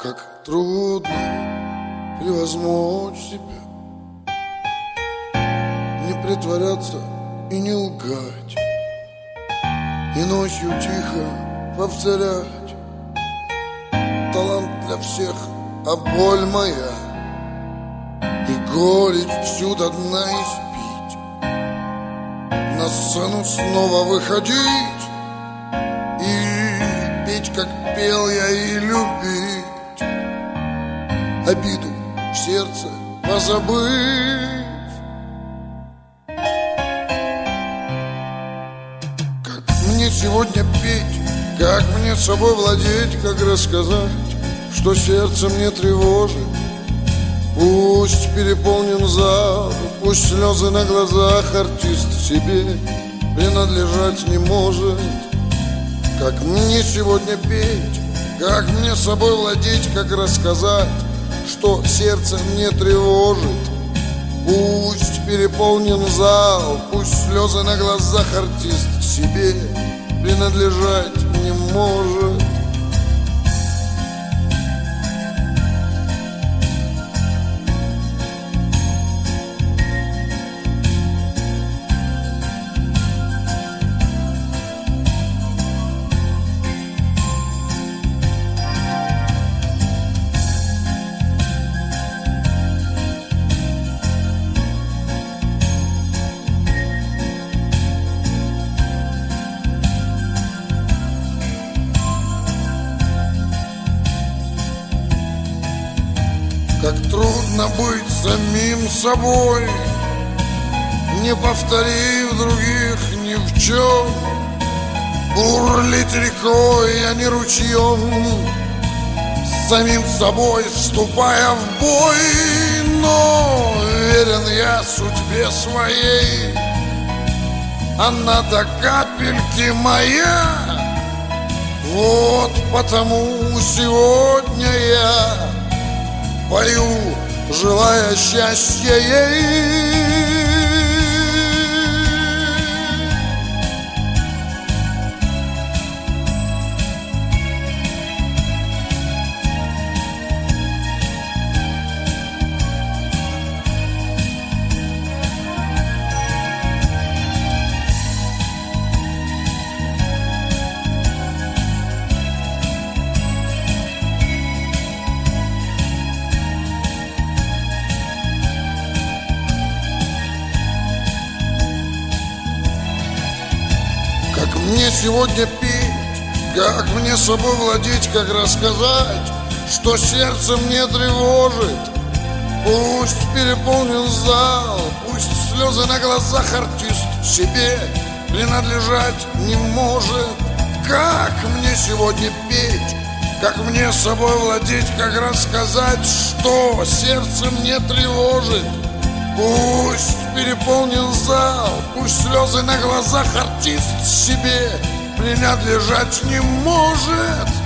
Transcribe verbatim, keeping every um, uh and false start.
Как трудно превозмочь себя, не притворяться и не лгать, и ночью тихо повторять: талант для всех, а боль моя, и горечь всю до дна испить, на сцену снова выходить и петь, как пел я, и любить, обиду в сердце позабыв. Как мне сегодня петь, как мне собой владеть, как рассказать, что сердце мне тревожит? Пусть переполнен зал, пусть слезы на глазах, артист себе принадлежать не может. Как мне сегодня петь, как мне собой владеть, как рассказать, что сердце мне тревожит? Пусть переполнен зал, пусть слезы на глазах, артист себе принадлежать не может. Как трудно быть самим собой, не повторив других ни в чем, бурлить рекой, а не ручьем, с самим собой вступая в бой. Но верен я судьбе своей, она до капельки моя. Вот потому сегодня я пою, желая счастья ей. Как мне сегодня петь, как мне собой владеть, как рассказать, что сердце мне тревожит? Пусть переполнен зал, пусть слезы на глазах, артист себе принадлежать не может. Как мне сегодня петь, как мне собой владеть, как рассказать, что сердце мне тревожит? Пусть переполнен зал, пусть слезы на глазах, артист себе принадлежать не может.